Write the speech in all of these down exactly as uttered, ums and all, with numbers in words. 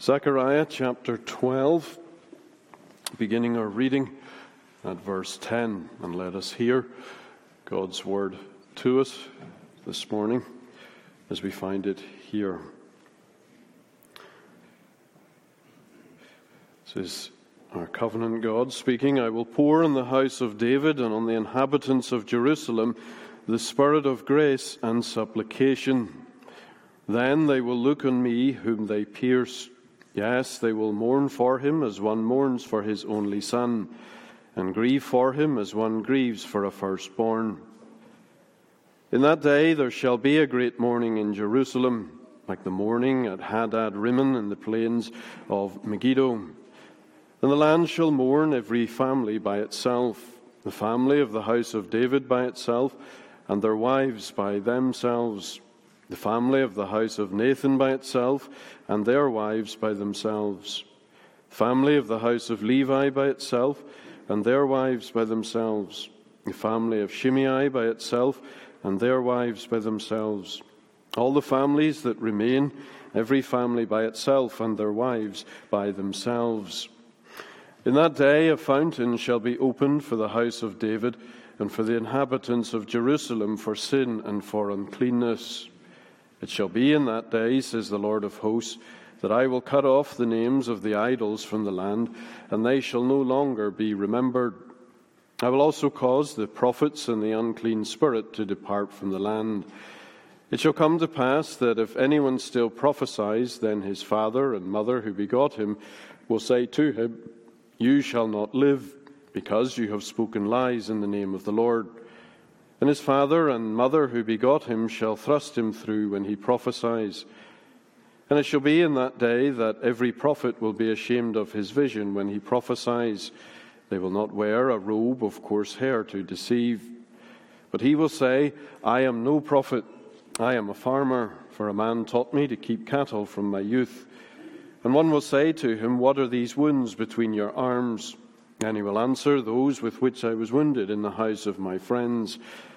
Zechariah chapter twelve, beginning our reading at verse ten, and let us hear God's word to us this morning as we find it here. This is our covenant God speaking. I will pour on the house of David and on the inhabitants of Jerusalem the spirit of grace and supplication. Then they will look on me whom they pierced. Yes, they will mourn for him as one mourns for his only son, and grieve for him as one grieves for a firstborn. In that day there shall be a great mourning in Jerusalem, like the mourning at Hadad Rimmon in the plains of Megiddo. And the land shall mourn, every family by itself, the family of the house of David by itself, and their wives by themselves, the family of the house of Nathan by itself, and their wives by themselves, the family of the house of Levi by itself, and their wives by themselves, the family of Shimei by itself, and their wives by themselves, all the families that remain, every family by itself, and their wives by themselves. In that day a fountain shall be opened for the house of David, and for the inhabitants of Jerusalem for sin and for uncleanness. It shall be in that day, says the Lord of hosts, that I will cut off the names of the idols from the land, and they shall no longer be remembered. I will also cause the prophets and the unclean spirit to depart from the land. It shall come to pass that if anyone still prophesies, then his father and mother who begot him will say to him, You shall not live, because you have spoken lies in the name of the Lord. And his father and mother who begot him shall thrust him through when he prophesies. And it shall be in that day that every prophet will be ashamed of his vision when he prophesies. They will not wear a robe of coarse hair to deceive. But he will say, I am no prophet, I am a farmer, for a man taught me to keep cattle from my youth. And one will say to him, What are these wounds between your arms? And he will answer, Those with which I was wounded in the house of my friends.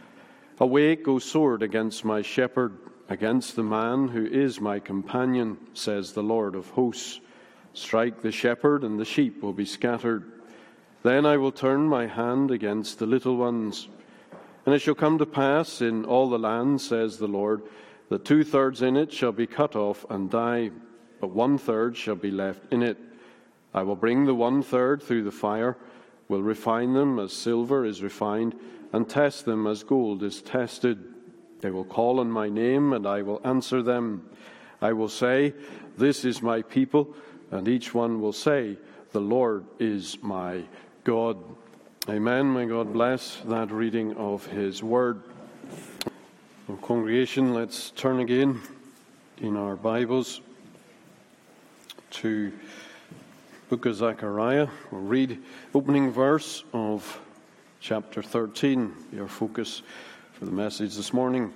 Awake, O sword, against my shepherd, against the man who is my companion, says the Lord of hosts. Strike the shepherd, and the sheep will be scattered. Then I will turn my hand against the little ones. And it shall come to pass in all the land, says the Lord, that two-thirds in it shall be cut off and die, but one-third shall be left in it. I will bring the one-third through the fire, will refine them as silver is refined, and test them as gold is tested. They will call on my name, and I will answer them. I will say, This is my people, and each one will say, The Lord is my God. Amen. May God bless that reading of his word. Well, congregation, let's turn again in our Bibles to book of Zechariah. We'll read opening verse of chapter thirteen, be our focus for the message this morning.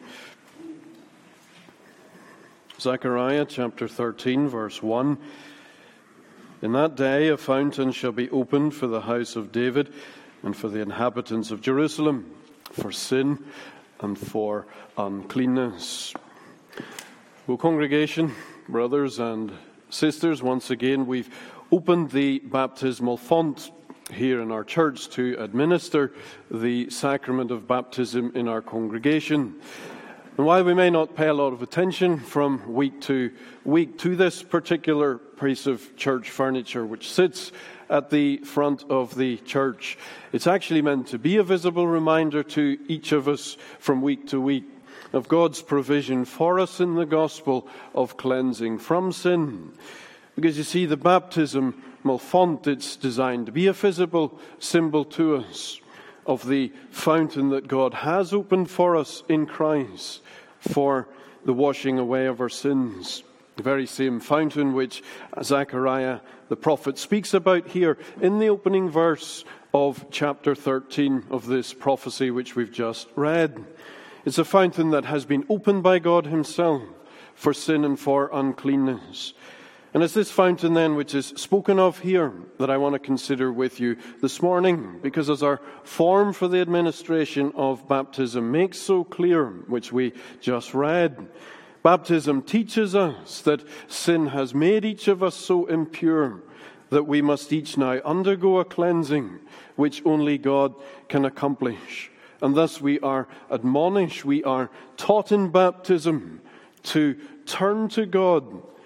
Zechariah chapter thirteen, verse one. In that day a fountain shall be opened for the house of David and for the inhabitants of Jerusalem, for sin and for uncleanness. Well, congregation, brothers and sisters, once again we've opened the baptismal font here in our church to administer the sacrament of baptism in our congregation. And while we may not pay a lot of attention from week to week to this particular piece of church furniture which sits at the front of the church, it's actually meant to be a visible reminder to each of us from week to week of God's provision for us in the gospel of cleansing from sin. Because you see, the baptismal font, it's designed to be a visible symbol to us of the fountain that God has opened for us in Christ for the washing away of our sins. The very same fountain which Zechariah the prophet speaks about here in the opening verse of chapter thirteen of this prophecy which we've just read. It's a fountain that has been opened by God himself for sin and for uncleanness. And it's this fountain then which is spoken of here that I want to consider with you this morning, because as our form for the administration of baptism makes so clear, which we just read, Baptism teaches us that sin has made each of us so impure that we must each now undergo a cleansing which only God can accomplish. And thus we are admonished, we are taught in baptism to turn to God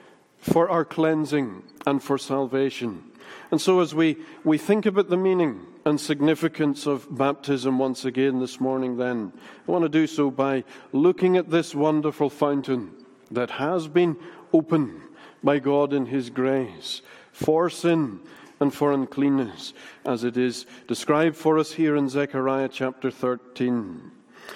for our cleansing and for salvation. And so as we, we think about the meaning and significance of baptism once again this morning then, I want to do so by looking at this wonderful fountain that has been opened by God in His grace for sin and for uncleanness, as it is described for us here in Zechariah chapter thirteen.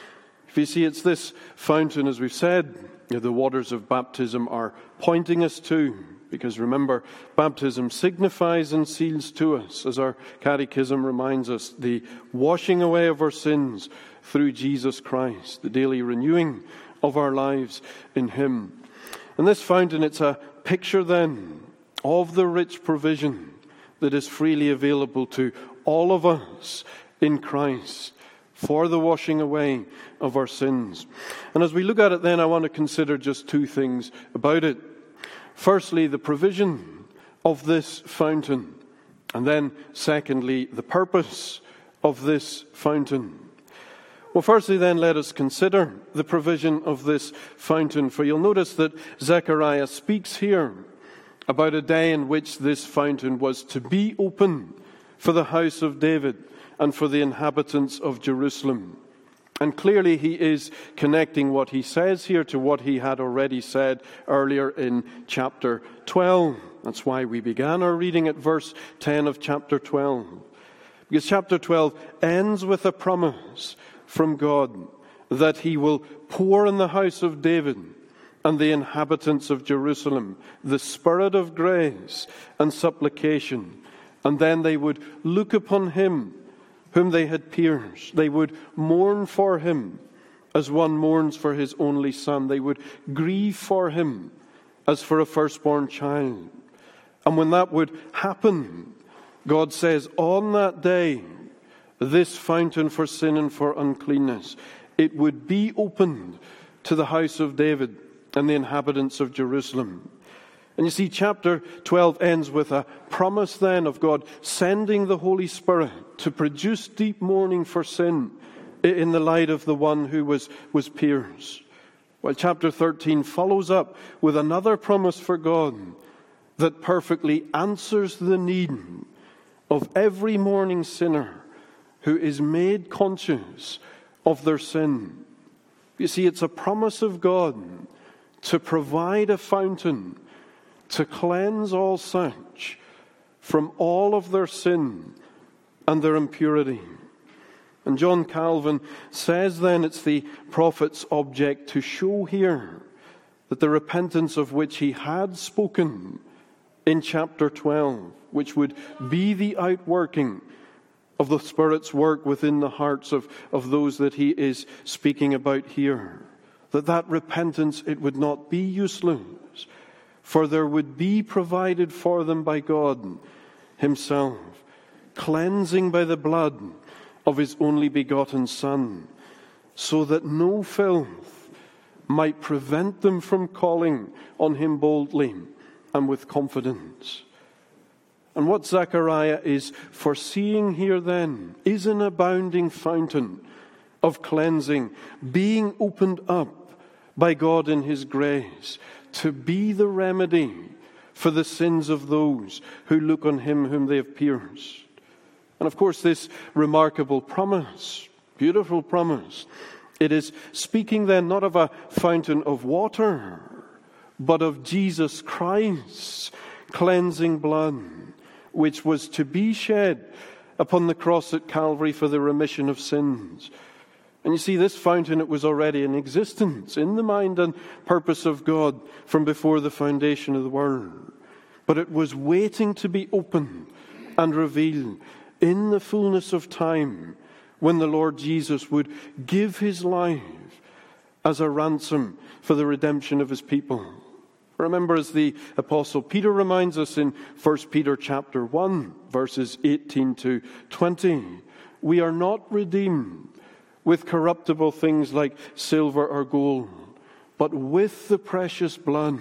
If you see, it's this fountain, as we've said, the waters of baptism are pointing us to, because remember, baptism signifies and seals to us, as our catechism reminds us, the washing away of our sins through Jesus Christ, the daily renewing of our lives in Him. And this fountain, it's a picture then of the rich provision that is freely available to all of us in Christ for the washing away of our sins. And as we look at it then, I want to consider just two things about it. Firstly, the provision of this fountain, and then secondly, the purpose of this fountain. Well, firstly then, let us consider the provision of this fountain, for you'll notice that Zechariah speaks here about a day in which this fountain was to be open for the house of David and for the inhabitants of Jerusalem. And clearly he is connecting what he says here to what he had already said earlier in chapter twelve. That's why we began our reading at verse ten of chapter twelve. Because chapter twelve ends with a promise from God that He will pour in the house of David and the inhabitants of Jerusalem the Spirit of grace and supplication. And then they would look upon Him whom they had pierced. They would mourn for Him as one mourns for his only son. They would grieve for Him as for a firstborn child. And when that would happen, God says, on that day, this fountain for sin and for uncleanness, it would be opened to the house of David and the inhabitants of Jerusalem. And you see, chapter twelve ends with a promise then of God sending the Holy Spirit to produce deep mourning for sin in the light of the one who was, was pierced. While chapter thirteen follows up with another promise for God that perfectly answers the need of every mourning sinner who is made conscious of their sin. You see, it's a promise of God to provide a fountain to cleanse all such from all of their sin and their impurity. And John Calvin says then it's the prophet's object to show here that the repentance of which he had spoken in chapter twelve, which would be the outworking of the Spirit's work within the hearts of, of those that he is speaking about here, that that repentance, it would not be useless, for there would be provided for them by God Himself, cleansing by the blood of His only begotten Son, so that no filth might prevent them from calling on Him boldly and with confidence. And what Zechariah is foreseeing here then is an abounding fountain of cleansing being opened up by God in His grace to be the remedy for the sins of those who look on Him whom they have pierced. And of course, this remarkable promise, beautiful promise, it is speaking then not of a fountain of water, but of Jesus Christ's cleansing blood, which was to be shed upon the cross at Calvary for the remission of sins. And you see, this fountain, it was already in existence in the mind and purpose of God from before the foundation of the world. But it was waiting to be opened and revealed in the fullness of time when the Lord Jesus would give His life as a ransom for the redemption of His people. Remember, as the Apostle Peter reminds us in First Peter chapter one, verses eighteen to twenty, we are not redeemed with corruptible things like silver or gold, but with the precious blood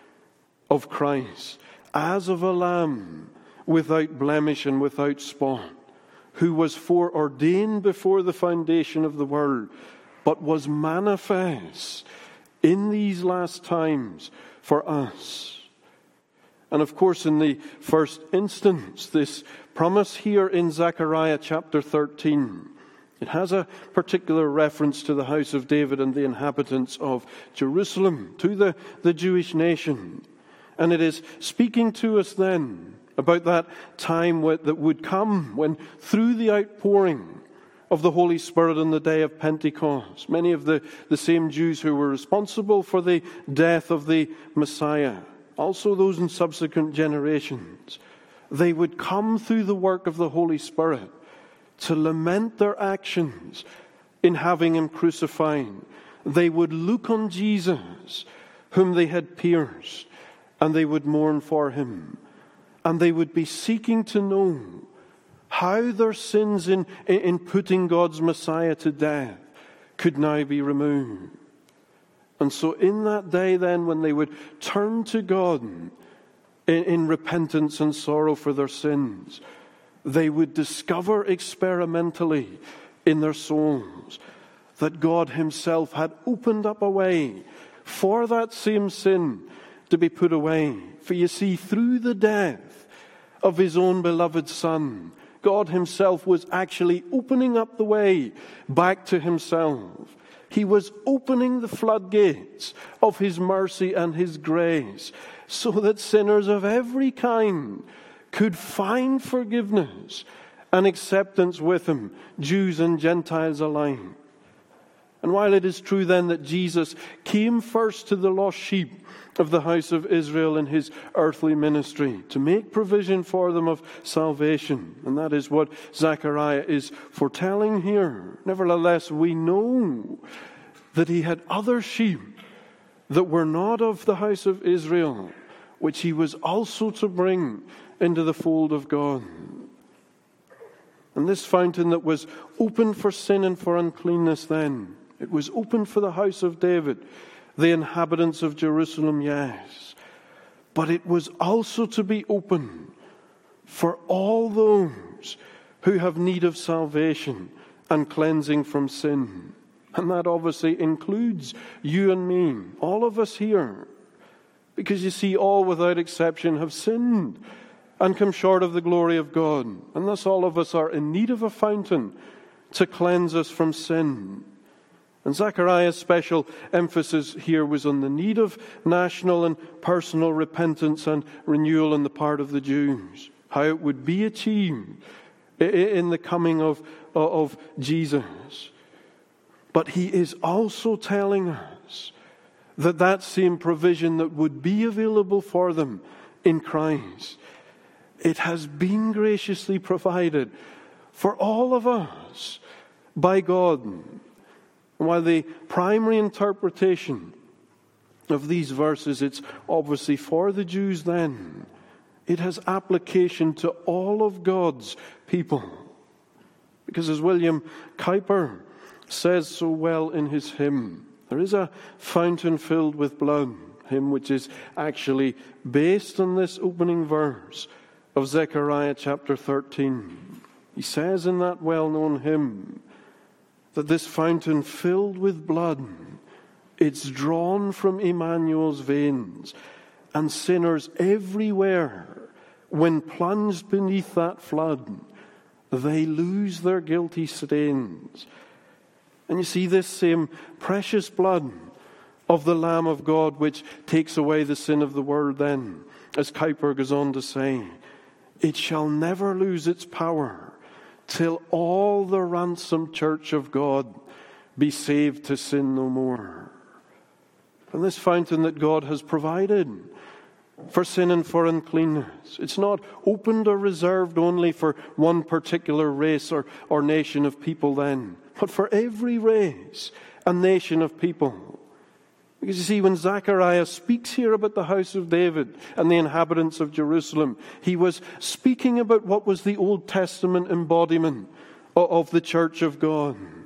of Christ, as of a lamb, without blemish and without spot, who was foreordained before the foundation of the world, but was manifest in these last times for us. And of course, in the first instance, this promise here in Zechariah chapter thirteen, it has a particular reference to the house of David and the inhabitants of Jerusalem, to the, the Jewish nation. And it is speaking to us then about that time that would come when, through the outpouring of the Holy Spirit on the day of Pentecost, many of the, the same Jews who were responsible for the death of the Messiah, also those in subsequent generations, they would come through the work of the Holy Spirit to lament their actions in having him crucified. They would look on Jesus, whom they had pierced, and they would mourn for him. And they would be seeking to know how their sins in, in putting God's Messiah to death could now be removed. And so in that day then, when they would turn to God in, in repentance and sorrow for their sins, they would discover experimentally in their souls that God himself had opened up a way for that same sin to be put away. For you see, through the death of his own beloved Son, God himself was actually opening up the way back to himself. He was opening the floodgates of his mercy and his grace so that sinners of every kind could find forgiveness and acceptance with him, Jews and Gentiles alike. And while it is true then that Jesus came first to the lost sheep of the house of Israel in his earthly ministry to make provision for them of salvation, and that is what Zechariah is foretelling here, nevertheless we know that he had other sheep that were not of the house of Israel, which he was also to bring into the fold of God. And this fountain that was open for sin and for uncleanness then, it was open for the house of David, the inhabitants of Jerusalem, yes. But it was also to be open for all those who have need of salvation and cleansing from sin. And that obviously includes you and me, all of us here. Because you see, all without exception have sinned and come short of the glory of God. And thus all of us are in need of a fountain to cleanse us from sin. And Zechariah's special emphasis here was on the need of national and personal repentance and renewal on the part of the Jews. How it would be achieved in the coming of, of Jesus. But he is also telling us that that same provision that would be available for them in Christ, it has been graciously provided for all of us by God. And while the primary interpretation of these verses, it's obviously for the Jews then, it has application to all of God's people. Because as William Kuyper says so well in his hymn, there is a fountain filled with blood, hymn which is actually based on this opening verse of Zechariah chapter thirteen. He says in that well-known hymn that this fountain filled with blood, it's drawn from Emmanuel's veins, and sinners everywhere, when plunged beneath that flood, they lose their guilty stains. And you see, this same precious blood of the Lamb of God, which takes away the sin of the world then, as Kuyper goes on to say, it shall never lose its power till all the ransomed church of God be saved to sin no more. And this fountain that God has provided for sin and for uncleanness, it's not opened or reserved only for one particular race or, or nation of people then, but for every race and nation of people. Because you see, when Zechariah speaks here about the house of David and the inhabitants of Jerusalem, he was speaking about what was the Old Testament embodiment of the church of God.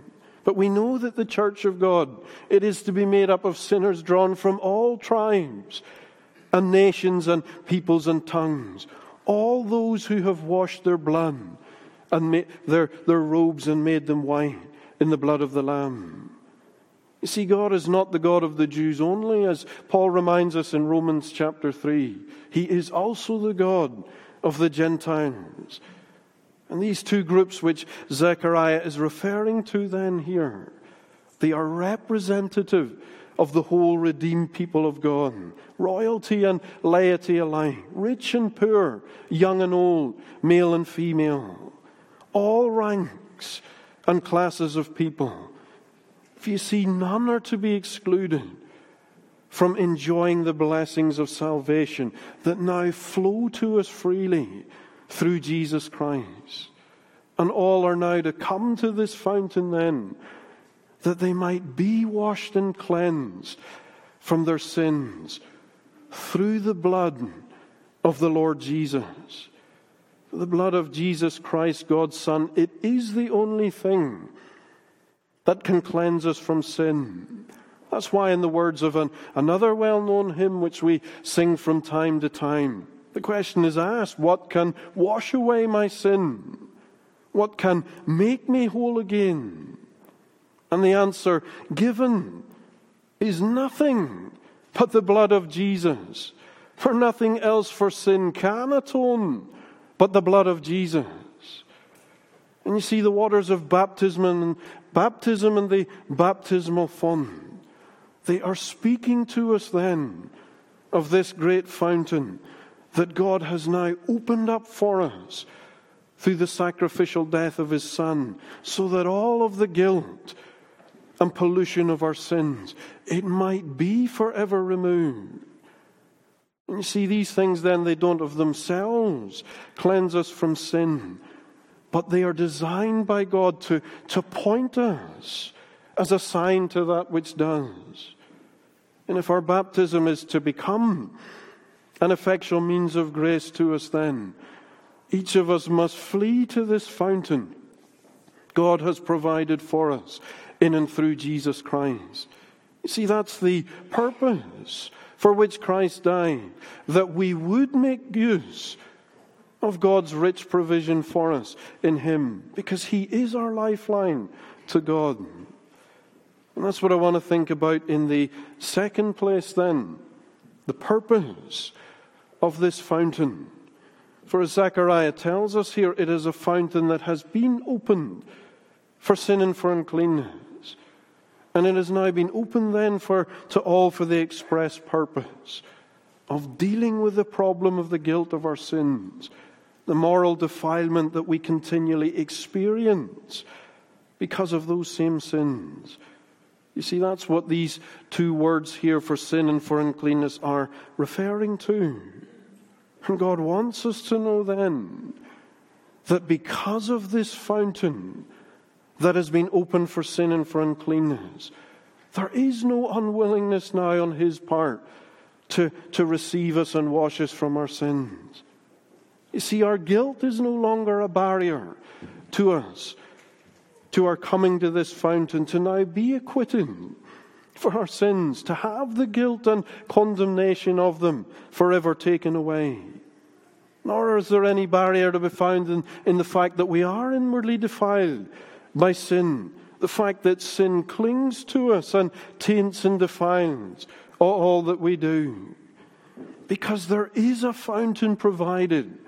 But we know that the church of God, it is to be made up of sinners drawn from all tribes and nations and peoples and tongues. All those who have washed their blood and made their, their robes and made them white in the blood of the Lamb. You see, God is not the God of the Jews only, as Paul reminds us in Romans chapter three. He is also the God of the Gentiles. And these two groups which Zechariah is referring to then here, they are representative of the whole redeemed people of God. Royalty and laity alike, rich and poor, young and old, male and female. All ranks and classes of people. If you see, none are to be excluded from enjoying the blessings of salvation that now flow to us freely through Jesus Christ. And all are now to come to this fountain then, that they might be washed and cleansed from their sins through the blood of the Lord Jesus. The blood of Jesus Christ, God's Son, it is the only thing that can cleanse us from sin. That's why in the words of an, another well-known hymn which we sing from time to time, the question is asked, what can wash away my sin? What can make me whole again? And the answer given is nothing but the blood of Jesus. For nothing else for sin can atone but the blood of Jesus. And you see, the waters of baptism and baptism and the baptismal font, they are speaking to us then of this great fountain that God has now opened up for us through the sacrificial death of His Son, so that all of the guilt and pollution of our sins, it might be forever removed. And you see, these things then, they don't of themselves cleanse us from sin, but they are designed by God to, to point us as a sign to that which does. And if our baptism is to become an effectual means of grace to us then, each of us must flee to this fountain God has provided for us in and through Jesus Christ. You see, that's the purpose for which Christ died, that we would make use of God's rich provision for us in Him, because He is our lifeline to God. And that's what I want to think about in the second place then, the purpose of this fountain. For as Zechariah tells us here, it is a fountain that has been opened for sin and for uncleanness. And it has now been opened then for to all for the express purpose of dealing with the problem of the guilt of our sins, the moral defilement that we continually experience because of those same sins. You see, that's what these two words here for sin and for uncleanness are referring to. And God wants us to know then that because of this fountain that has been opened for sin and for uncleanness, there is no unwillingness now on His part to, to receive us and wash us from our sins. You see, our guilt is no longer a barrier to us, to our coming to this fountain, to now be acquitted for our sins, to have the guilt and condemnation of them forever taken away. Nor is there any barrier to be found in, in the fact that we are inwardly defiled by sin, the fact that sin clings to us and taints and defiles all, all that we do. Because there is a fountain provided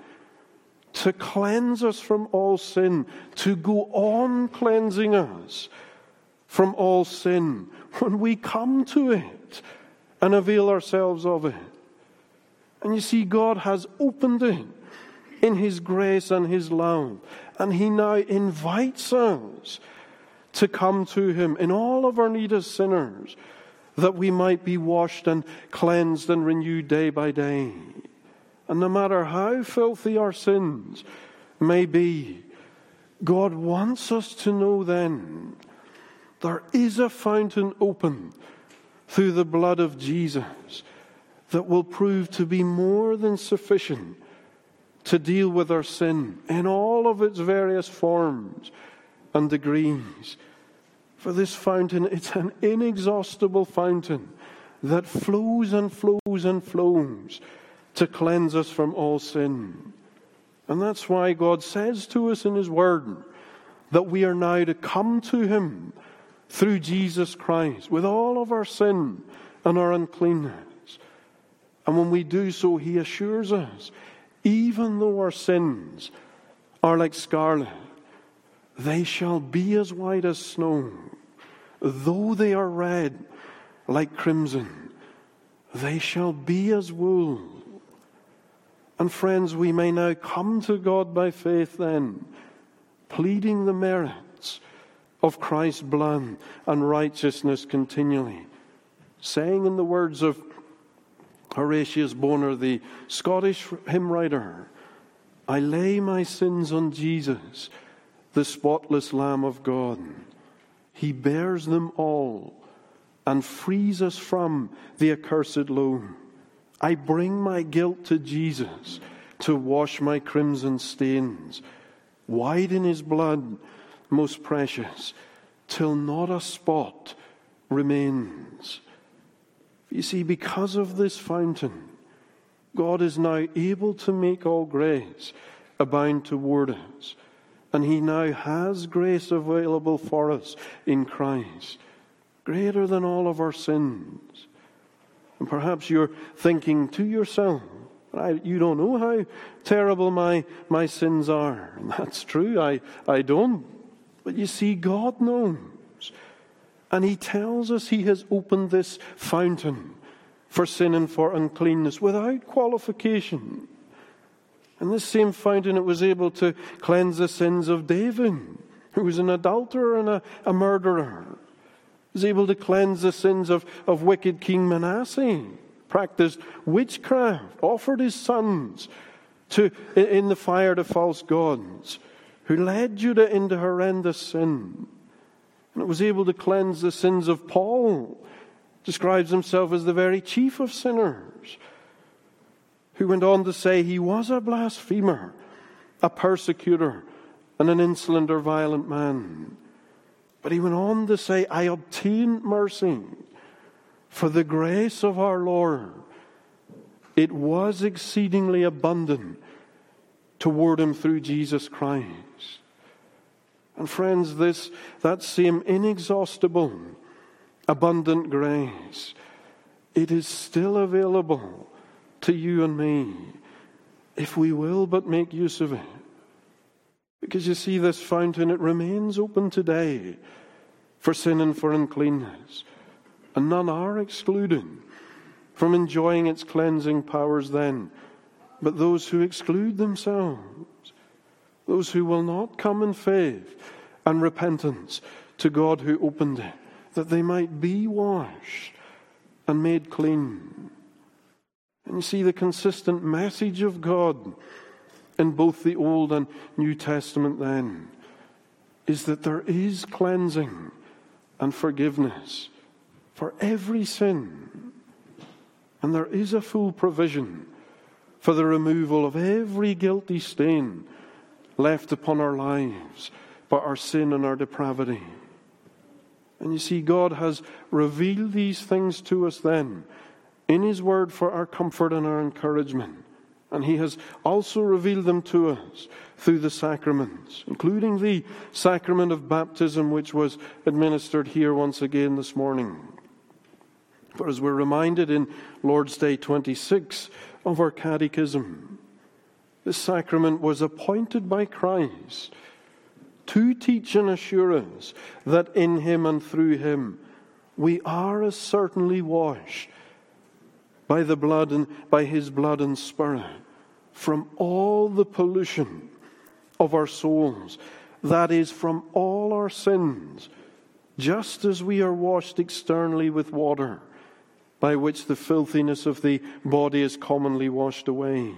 to cleanse us from all sin, to go on cleansing us from all sin when we come to it and avail ourselves of it. And you see, God has opened it in His grace and His love, and He now invites us to come to Him in all of our need as sinners, that we might be washed and cleansed and renewed day by day. And no matter how filthy our sins may be, God wants us to know then there is a fountain open through the blood of Jesus that will prove to be more than sufficient to deal with our sin in all of its various forms and degrees For this fountain, it's an inexhaustible fountain that flows and flows and flows to cleanse us from all sin. And that's why God says to us in His Word that we are now to come to Him through Jesus Christ with all of our sin and our uncleanness. And when we do so, He assures us, even though our sins are like scarlet, they shall be as white as snow. Though they are red like crimson, they shall be as wool. And friends, we may now come to God by faith then, pleading the merits of Christ's blood and righteousness continually, saying in the words of Horatius Bonar, the Scottish hymn writer, I lay my sins on Jesus, the spotless Lamb of God. He bears them all and frees us from the accursed load. I bring my guilt to Jesus to wash my crimson stains, white in His blood, most precious, till not a spot remains. You see, because of this fountain, God is now able to make all grace abound toward us. And He now has grace available for us in Christ, greater than all of our sins. And perhaps you're thinking to yourself, I, you don't know how terrible my, my sins are. And that's true, I, I don't. But you see, God knows. And He tells us He has opened this fountain for sin and for uncleanness without qualification. And this same fountain, it was able to cleanse the sins of David, who was an adulterer and a, a murderer. It was able to cleanse the sins of, of wicked King Manasseh, practiced witchcraft, offered his sons to in the fire to false gods, who led Judah into horrendous sin. And it was able to cleanse the sins of Paul, describes himself as the very chief of sinners, who went on to say he was a blasphemer, a persecutor, and an insolent or violent man. But he went on to say, I obtained mercy for the grace of our Lord. It was exceedingly abundant toward him through Jesus Christ. And friends, this that same inexhaustible, abundant grace, it is still available to you and me, if we will but make use of it. Because you see, this fountain, it remains open today for sin and for uncleanness. And none are excluded from enjoying its cleansing powers then, but those who exclude themselves, those who will not come in faith and repentance to God who opened it, that they might be washed and made clean. And you see, the consistent message of God in both the Old and New Testament then is that there is cleansing and forgiveness for every sin. And there is a full provision for the removal of every guilty stain left upon our lives by our sin and our depravity. And you see, God has revealed these things to us then in His Word for our comfort and our encouragement. And He has also revealed them to us through the sacraments, including the sacrament of baptism, which was administered here once again this morning. For as we're reminded in Lord's Day twenty-six of our catechism, this sacrament was appointed by Christ to teach and assure us that in Him and through Him we are as certainly washed by the blood and by His blood and Spirit from all the pollution of our souls, that is, from all our sins, just as we are washed externally with water, by which the filthiness of the body is commonly washed away.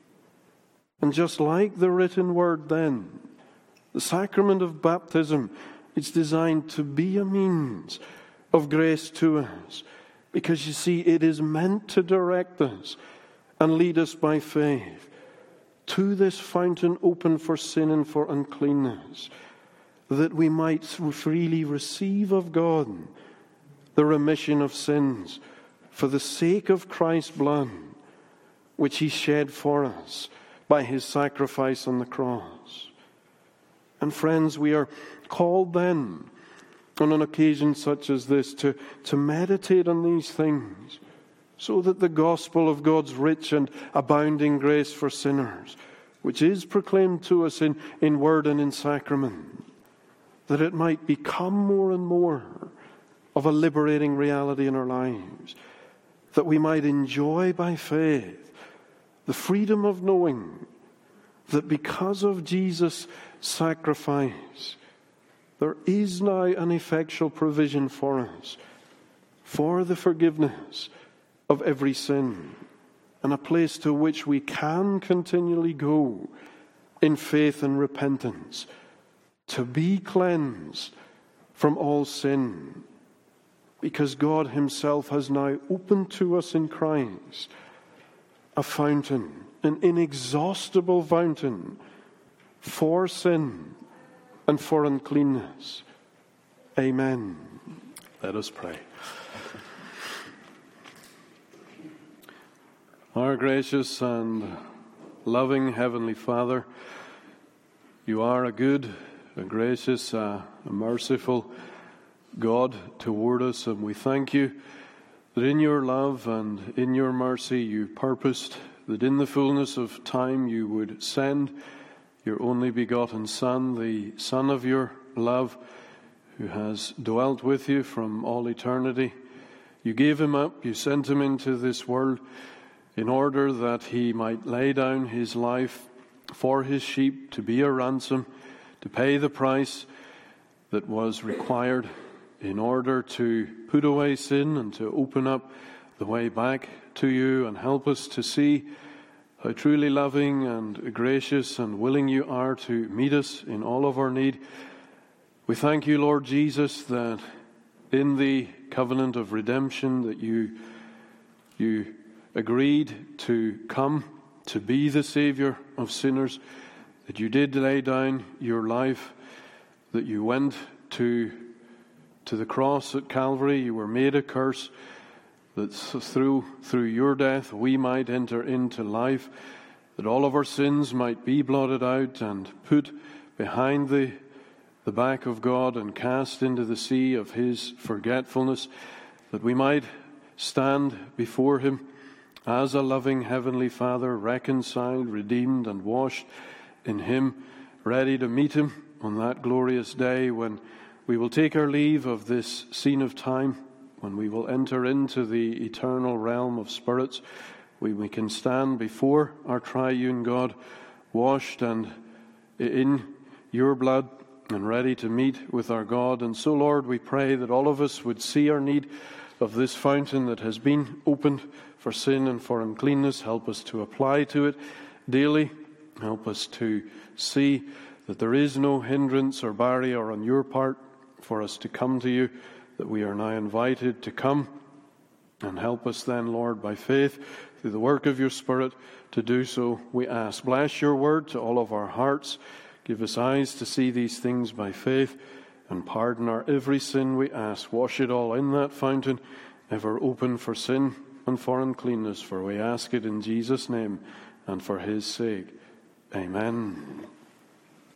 And just like the written word then, the sacrament of baptism, it's designed to be a means of grace to us. Because you see, it is meant to direct us and lead us by faith to this fountain open for sin and for uncleanness. that we might freely receive of God the remission of sins for the sake of Christ's blood, which he shed for us by his sacrifice on the cross. And friends, we are called then, on an occasion such as this, to, to meditate on these things, so that the gospel of God's rich and abounding grace for sinners, which is proclaimed to us in, in word and in sacrament, that it might become more and more of a liberating reality in our lives, that we might enjoy by faith the freedom of knowing that because of Jesus' sacrifice, there is now an effectual provision for us for the forgiveness of every sin, and a place to which we can continually go in faith and repentance, to be cleansed from all sin, because God himself has now opened to us in Christ a fountain, an inexhaustible fountain for sin and for uncleanness. Amen. Let us pray. Our gracious and loving Heavenly Father, you are a good, a gracious, uh, a merciful God toward us, and we thank you that in your love and in your mercy you purposed that in the fullness of time you would send your only begotten Son, the Son of your love, who has dwelt with you from all eternity. You gave him up, you sent him into this world in order that he might lay down his life for his sheep, to be a ransom, to pay the price that was required in order to put away sin and to open up the way back to you and help us to see how truly loving and gracious and willing you are to meet us in all of our need. We thank you, Lord Jesus, that in the covenant of redemption that you you agreed to come to be the Savior of sinners, that you did lay down your life, that you went to to the cross at Calvary, you were made a curse, that through through your death we might enter into life, that all of our sins might be blotted out and put behind the the back of God and cast into the sea of his forgetfulness, that we might stand before him as a loving Heavenly Father, reconciled, redeemed, and washed in him, ready to meet him on that glorious day when we will take our leave of this scene of time, when we will enter into the eternal realm of spirits. We, we can stand before our triune God, washed and in your blood, and ready to meet with our God. And so, Lord, we pray that all of us would see our need of this fountain that has been opened for sin and for uncleanness. Help us to apply to it daily. Help us to see that there is no hindrance or barrier on your part for us to come to you, that we are now invited to come. And help us then, Lord, by faith, through the work of your Spirit, to do so, we ask. Bless your word to all of our hearts. Give us eyes to see these things by faith, and pardon our every sin, we ask. Wash it all in that fountain, ever open for sin and for uncleanness, for we ask it in Jesus' name and for his sake. Amen.